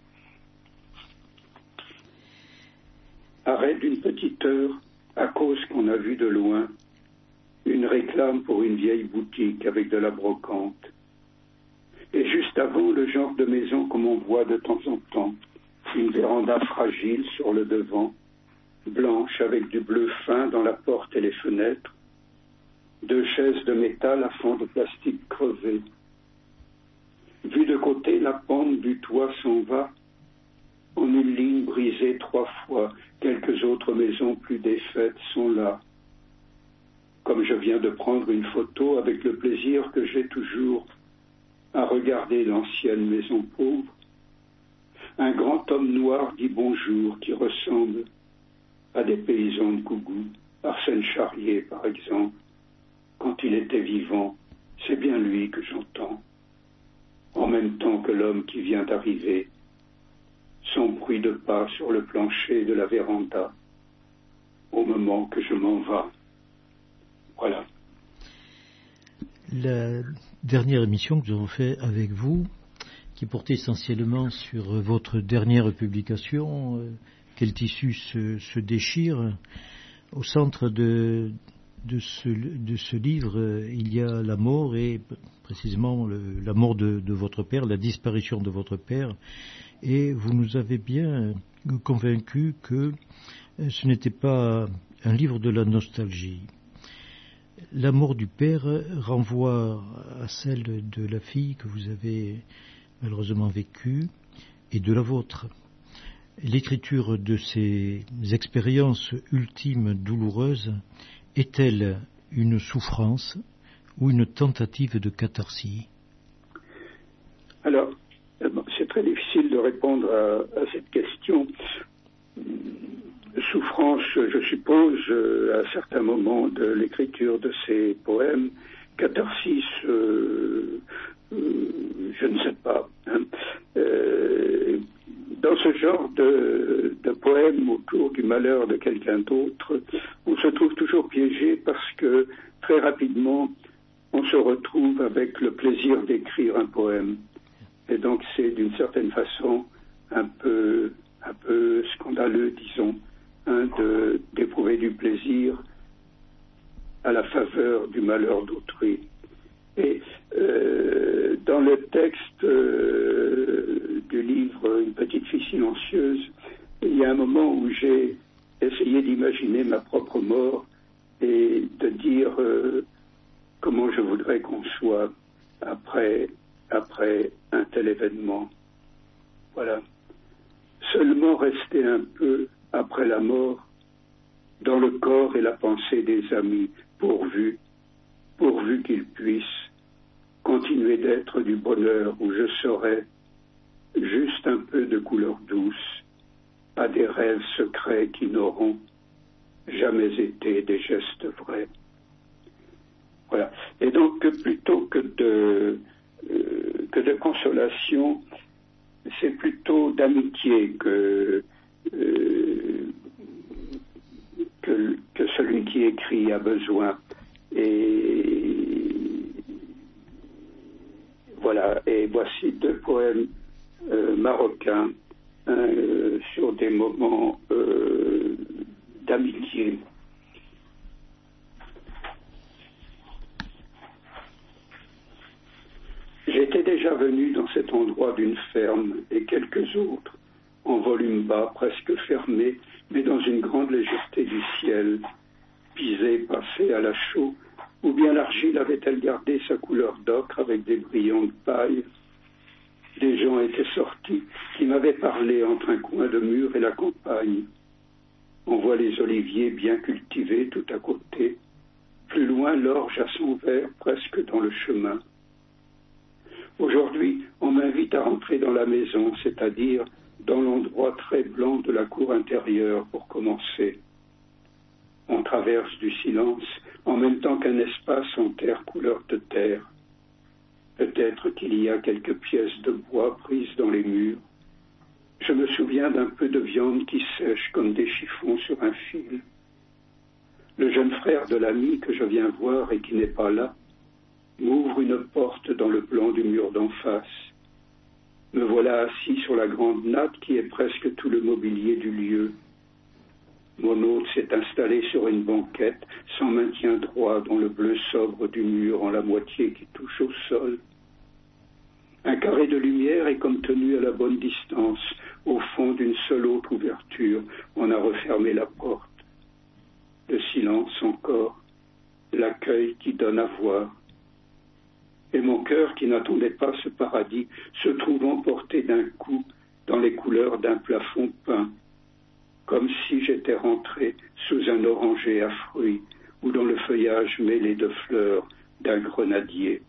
S3: Arrêt d'une petite heure, à cause qu'on a vu de loin, une réclame pour une vieille boutique avec de la brocante. Et juste avant, le genre de maison comme on voit de temps en temps, une véranda fragile sur le devant, blanche avec du bleu fin dans la porte et les fenêtres, deux chaises de métal à fond de plastique crevé. Vu de côté, la pente du toit s'en va, en une ligne brisée trois fois. Quelques autres maisons plus défaites sont là. Comme je viens de prendre une photo avec le plaisir que j'ai toujours à regarder l'ancienne maison pauvre, un grand homme noir dit bonjour qui ressemble à des paysans de Cougou, Arsène Charrier par exemple. Quand il était vivant, c'est bien lui que j'entends, en même temps que l'homme qui vient d'arriver, son bruit de pas sur le plancher de la véranda, au moment que je m'en vais. Voilà.
S2: La dernière émission que nous avons faite avec vous, qui portait essentiellement sur votre dernière publication, euh, Quel tissu se, se déchire, au centre de... De ce, de ce livre, il y a la mort et précisément le, la mort de, de votre père, la disparition de votre père, et vous nous avez bien convaincus que ce n'était pas un livre de la nostalgie. La mort du père renvoie à celle de la fille que vous avez malheureusement vécue et de la vôtre. L'écriture de ces expériences ultimes douloureuses est-elle une souffrance ou une tentative de catharsis?
S3: Alors, c'est très difficile de répondre à, à cette question. Souffrance, je suppose, à certains moments de l'écriture de ces poèmes. Catharsis, euh, euh, je ne sais pas. Hein. Euh, dans ce genre de, de poème autour du malheur de quelqu'un d'autre, on se trouve toujours piégé parce que très rapidement, on se retrouve avec le plaisir d'écrire un poème. Et donc c'est d'une certaine façon un peu, un peu scandaleux, disons, hein, de, d'éprouver du plaisir à la faveur du malheur d'autrui. Et euh, dans le texte euh, du livre Une petite fille silencieuse, il y a un moment où j'ai essayé d'imaginer ma propre mort et de dire euh, comment je voudrais qu'on soit après, après un tel événement. Voilà. Seulement rester un peu après la mort dans le corps et la pensée des amis, pourvu, pourvu qu'ils puissent continuer d'être du bonheur où je serai juste un peu de couleur douce à des rêves secrets qui n'auront jamais été des gestes vrais. Voilà. Et donc, plutôt que de, euh, que de consolation, c'est plutôt d'amitié que, euh, que, que celui qui écrit a besoin. Et voilà. Et voici deux poèmes euh, marocains euh, sur des moments euh, d'amitié. J'étais déjà venu dans cet endroit d'une ferme et quelques autres, en volume bas, presque fermés, mais dans une grande légèreté du ciel, pisé, passé à la chaux, ou bien l'argile avait-elle gardé sa couleur d'ocre avec des brillants de paille. Des gens étaient sortis qui m'avaient parlé entre un coin de mur et la campagne. On voit les oliviers bien cultivés tout à côté, plus loin l'orge à son vert presque dans le chemin. Aujourd'hui, on m'invite à rentrer dans la maison, c'est-à-dire dans l'endroit très blanc de la cour intérieure pour commencer. On traverse du silence en même temps qu'un espace en terre couleur de terre. Peut-être qu'il y a quelques pièces de bois prises dans les murs. Je me souviens d'un peu de viande qui sèche comme des chiffons sur un fil. Le jeune frère de l'ami que je viens voir et qui n'est pas là m'ouvre une porte dans le blanc du mur d'en face. Me voilà assis sur la grande natte qui est presque tout le mobilier du lieu. Mon hôte s'est installé sur une banquette sans maintien droit dans le bleu sobre du mur en la moitié qui touche au sol. Un carré de lumière est comme tenu à la bonne distance, au fond d'une seule autre ouverture. On a refermé la porte. Le silence encore, l'accueil qui donne à voir. Et mon cœur, qui n'attendait pas ce paradis, se trouve emporté d'un coup dans les couleurs d'un plafond peint, comme si j'étais rentré sous un oranger à fruits ou dans le feuillage mêlé de fleurs d'un grenadier.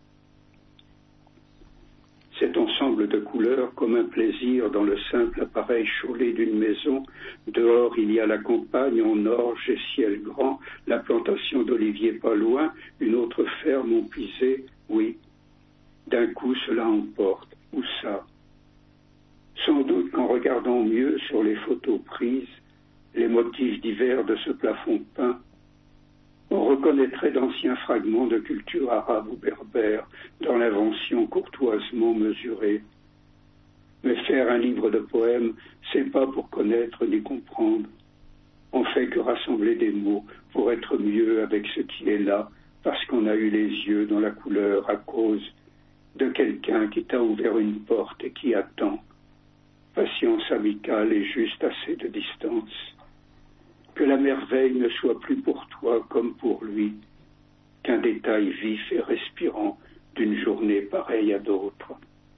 S3: Cet ensemble de couleurs, comme un plaisir dans le simple appareil chaulé d'une maison, dehors il y a la campagne en orge et ciel grand, la plantation d'oliviers pas loin, une autre ferme en pisé, oui. D'un coup, cela emporte. Où ça? Sans doute qu'en regardant mieux sur les photos prises, les motifs divers de ce plafond peint, on reconnaîtrait d'anciens fragments de culture arabe ou berbère dans l'invention courtoisement mesurée. Mais faire un livre de poèmes, c'est pas pour connaître ni comprendre. On fait que rassembler des mots pour être mieux avec ce qui est là, parce qu'on a eu les yeux dans la couleur à cause de quelqu'un qui t'a ouvert une porte et qui attend. Patience amicale et juste assez de distance. Que la merveille ne soit plus pour toi comme pour lui, qu'un détail vif et respirant d'une journée pareille à d'autres.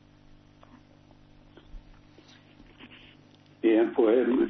S3: Et un poème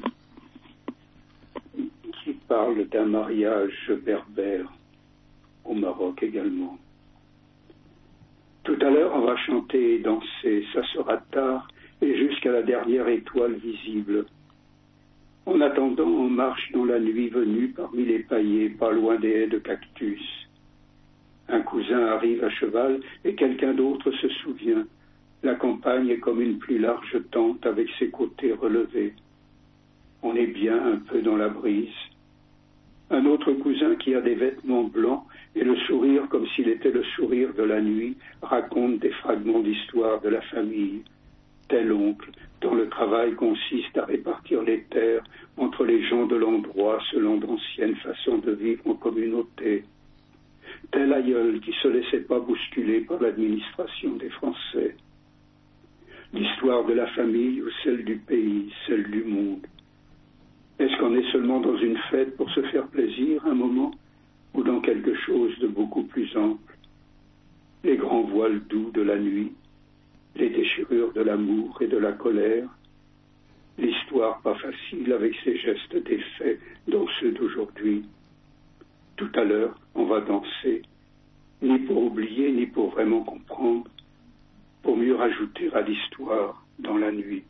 S3: qui parle d'un mariage berbère, au Maroc également. Tout à l'heure, on va chanter et danser, ça sera tard, et jusqu'à la dernière étoile visible. En attendant, on marche dans la nuit venue parmi les paillets, pas loin des haies de cactus. Un cousin arrive à cheval et quelqu'un d'autre se souvient. La campagne est comme une plus large tente avec ses côtés relevés. On est bien un peu dans la brise. Un autre cousin qui a des vêtements blancs et le sourire comme s'il était le sourire de la nuit raconte des fragments d'histoire de la famille. Tel oncle, dont le travail consiste à répartir les terres entre les gens de l'endroit selon d'anciennes façons de vivre en communauté. Tel aïeul qui se laissait pas bousculer par l'administration des Français. L'histoire de la famille ou celle du pays, celle du monde. Est-ce qu'on est seulement dans une fête pour se faire plaisir un moment ou dans quelque chose de beaucoup plus ample? Les grands voiles doux de la nuit, les déchirures de l'amour et de la colère, l'histoire pas facile avec ses gestes défaits dont ceux d'aujourd'hui. Tout à l'heure, on va danser, ni pour oublier, ni pour vraiment comprendre, pour mieux rajouter à l'histoire dans la nuit.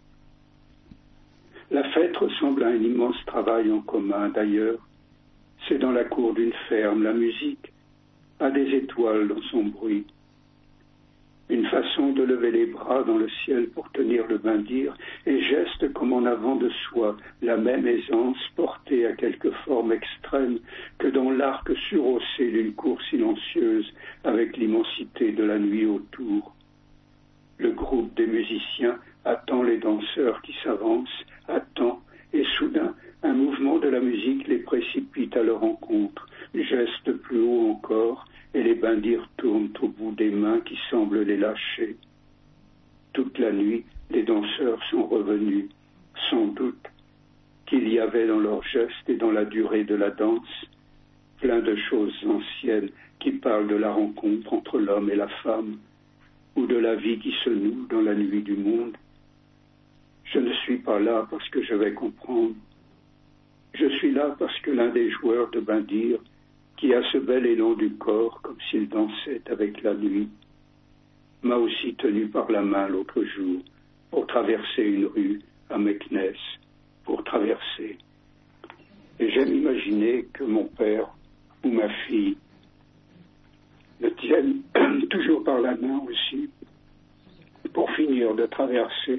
S3: La fête ressemble à un immense travail en commun, d'ailleurs. C'est dans la cour d'une ferme, la musique a des étoiles dans son bruit. Une façon de lever les bras dans le ciel pour tenir le bindir, et geste comme en avant de soi, la même aisance portée à quelque forme extrême que dans l'arc surhaussé d'une cour silencieuse avec l'immensité de la nuit autour. Le groupe des musiciens attend les danseurs qui s'avancent, attend, et soudain, un mouvement de la musique les précipite à leur rencontre, geste plus haut encore, et les bindirs tournent au bout des mains qui semblent les lâcher. Toute la nuit, les danseurs sont revenus, sans doute qu'il y avait dans leurs gestes et dans la durée de la danse plein de choses anciennes qui parlent de la rencontre entre l'homme et la femme, ou de la vie qui se noue dans la nuit du monde. Je ne suis pas là parce que je vais comprendre. Je suis là parce que l'un des joueurs de bindir, qui a ce bel élan du corps comme s'il dansait avec la nuit, m'a aussi tenu par la main l'autre jour pour traverser une rue à Meknès, pour traverser. Et j'aime imaginer que mon père ou ma fille me tiennent toujours par la main aussi pour finir de traverser.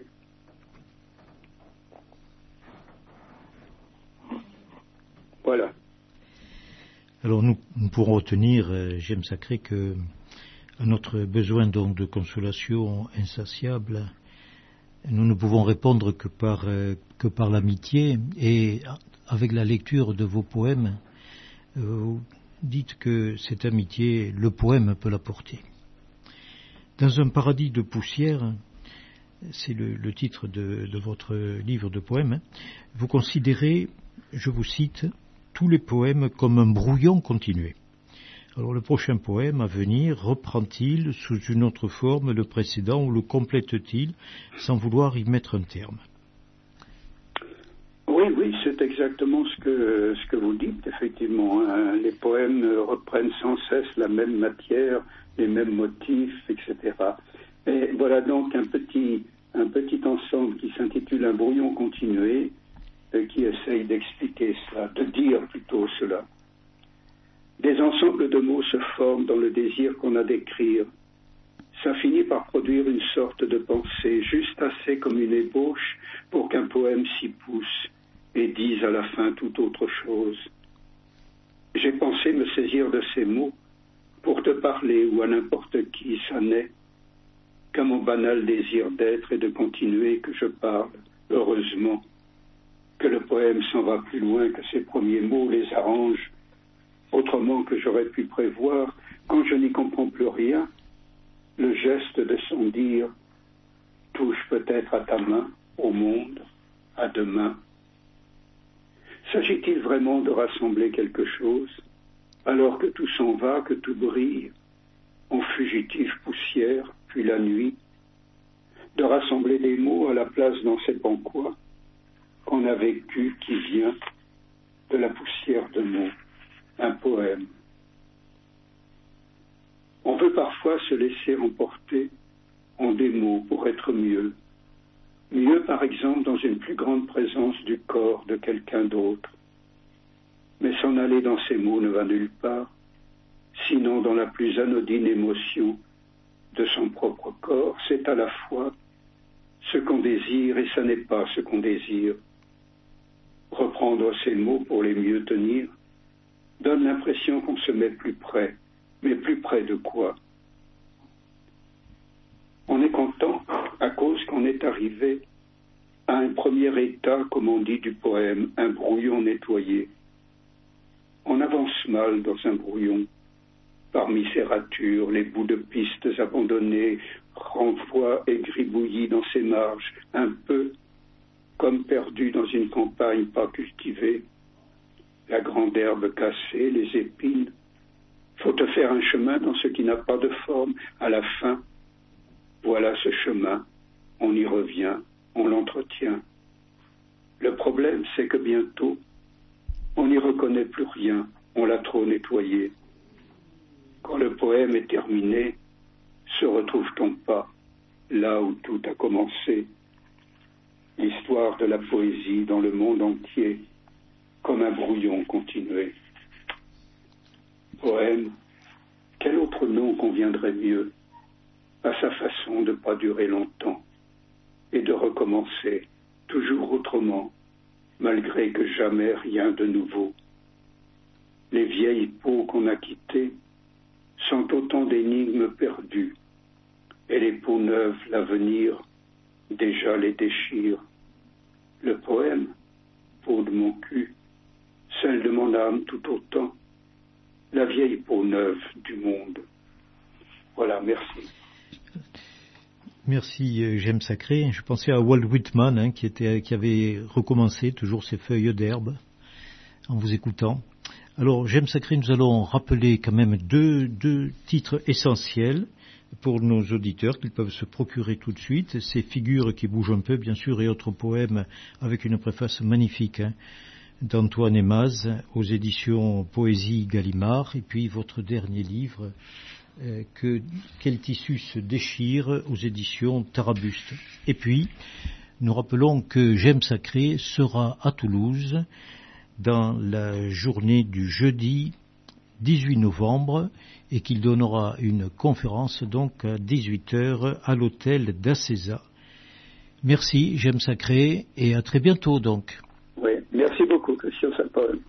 S3: Voilà.
S2: Alors nous, nous pourrons retenir, euh, J'aime Sacré, que à notre besoin donc de consolation insatiable, nous ne pouvons répondre que par, euh, que par l'amitié, et avec la lecture de vos poèmes, euh, vous dites que cette amitié, le poème peut l'apporter. Dans un paradis de poussière, c'est le, le titre de, de votre livre de poèmes, vous considérez, je vous cite, tous les poèmes comme un brouillon continué. Alors le prochain poème à venir reprend-il sous une autre forme le précédent ou le complète-t-il sans vouloir y mettre un terme?
S3: Oui, oui, c'est exactement ce que, ce que vous dites, effectivement. Hein. Les poèmes reprennent sans cesse la même matière, les mêmes motifs, et cetera. Et voilà donc un petit, un petit ensemble qui s'intitule Un brouillon continué, qui essaye d'expliquer cela, de dire plutôt cela. Des ensembles de mots se forment dans le désir qu'on a d'écrire. Ça finit par produire une sorte de pensée, juste assez comme une ébauche pour qu'un poème s'y pousse et dise à la fin toute autre chose. J'ai pensé me saisir de ces mots pour te parler ou à n'importe qui ça n'est, qu'à mon banal désir d'être et de continuer que je parle, heureusement, que le poème s'en va plus loin que ses premiers mots les arrangent, autrement que j'aurais pu prévoir, quand je n'y comprends plus rien, le geste de son dire touche peut-être à ta main, au monde, à demain. S'agit-il vraiment de rassembler quelque chose, alors que tout s'en va, que tout brille, en fugitive poussière, puis la nuit, de rassembler des mots à la place dans ces banquois qu'on a vécu, qui vient de la poussière de mots, un poème. On veut parfois se laisser emporter en des mots pour être mieux. Mieux, par exemple, dans une plus grande présence du corps de quelqu'un d'autre. Mais s'en aller dans ces mots ne va nulle part, sinon dans la plus anodine émotion de son propre corps, c'est à la fois ce qu'on désire et ça n'est pas ce qu'on désire. Reprendre ces mots pour les mieux tenir donne l'impression qu'on se met plus près. Mais plus près de quoi? On est content à cause qu'on est arrivé à un premier état, comme on dit du poème, un brouillon nettoyé. On avance mal dans un brouillon. Parmi ces ratures, les bouts de pistes abandonnés renvoient et gribouillis dans ses marges, un peu comme perdu dans une campagne pas cultivée. La grande herbe cassée, les épines. Faut te faire un chemin dans ce qui n'a pas de forme. À la fin, voilà ce chemin. On y revient, on l'entretient. Le problème, c'est que bientôt, on n'y reconnaît plus rien. On l'a trop nettoyé. Quand le poème est terminé, se retrouve-t-on pas là où tout a commencé? L'histoire de la poésie dans le monde entier, comme un brouillon continué. Poème, quel autre nom conviendrait mieux à sa façon de ne pas durer longtemps et de recommencer toujours autrement, malgré que jamais rien de nouveau. Les vieilles peaux qu'on a quittées sont autant d'énigmes perdues, et les peaux neuves, l'avenir, déjà les déchire. Le poème, peau de mon cul, celle de mon âme tout autant, la vieille peau neuve du monde. Voilà, merci.
S2: Merci, J'aime Sacré. Je pensais à Walt Whitman, hein, qui, était, qui avait recommencé toujours ses feuilles d'herbe en vous écoutant. Alors, J'aime Sacré, nous allons rappeler quand même deux, deux titres essentiels pour nos auditeurs qu'ils peuvent se procurer tout de suite. Ces figures qui bougent un peu, bien sûr, et autres poèmes avec une préface magnifique, hein, d'Antoine Emaz aux éditions Poésie Gallimard, et puis votre dernier livre, euh, que Quel tissu se déchire aux éditions Tarabuste. Et puis, nous rappelons que J'aime Sacré sera à Toulouse dans la journée du jeudi dix-huit novembre et qu'il donnera une conférence donc à dix-huit heures à l'hôtel d'Acesa. Merci, J'aime Sacré, et à très bientôt donc.
S3: Oui, merci beaucoup, Christian Saint-Paul.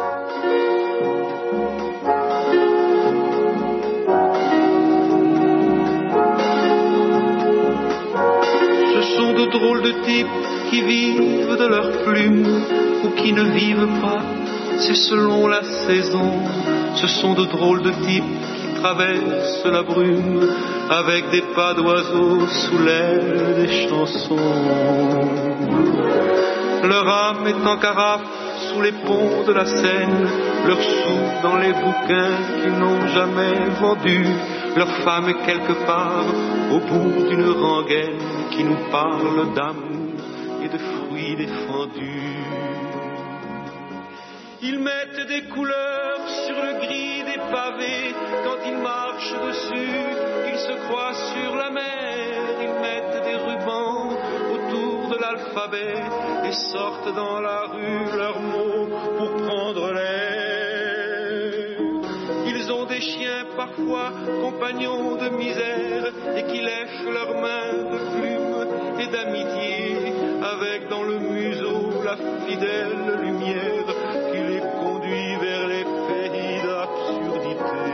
S1: Ce sont de drôles de types qui vivent de leurs plumes ou qui ne vivent pas, c'est selon la saison. Ce sont de drôles de types qui traversent la brume avec des pas d'oiseaux sous l'aile des chansons. Leur âme est en carafe sous les ponts de la Seine, leur sou dans les bouquins qu'ils n'ont jamais vendus, leur femme est quelque part au bout d'une rengaine qui nous parle d'amour et de fruits défendus. Ils mettent des couleurs sur le gris des pavés, quand ils marchent dessus, ils se croient sur la mer. Ils mettent des rubans autour de l'alphabet et sortent dans la rue leurs mots pour prendre l'air. Ils ont des chiens parfois compagnons de misère et qui lèchent leurs mains de plumes et d'amitié, avec dans le museau la fidèle lumière qui les conduit vers les pays d'absurdité.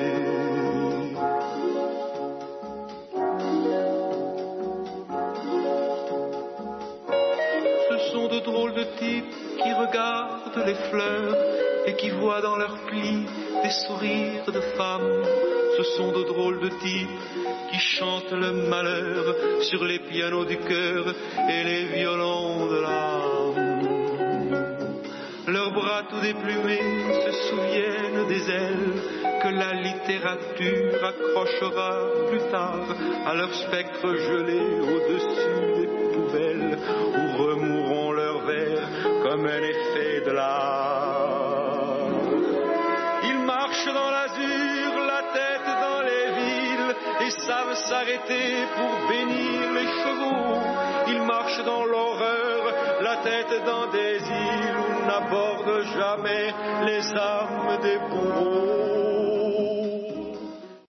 S1: Ce sont de drôles de types qui regardent les fleurs et qui voient dans leurs plis des sourires de femmes. Ce sont de drôles de types qui chantent le malheur sur les pianos du cœur et les violons de l'âme. Leurs bras tout déplumés se souviennent des ailes que la littérature accrochera plus tard à leurs spectres gelés au-dessus des poubelles où remourront leurs vers comme un effet de l'art. Ils marchent dans l'azur, la tête dans les villes et savent s'arrêter pour bénir les chevaux. Ils marchent dans l'horreur, la tête dans des îles où n'abordent jamais les âmes des bourreaux.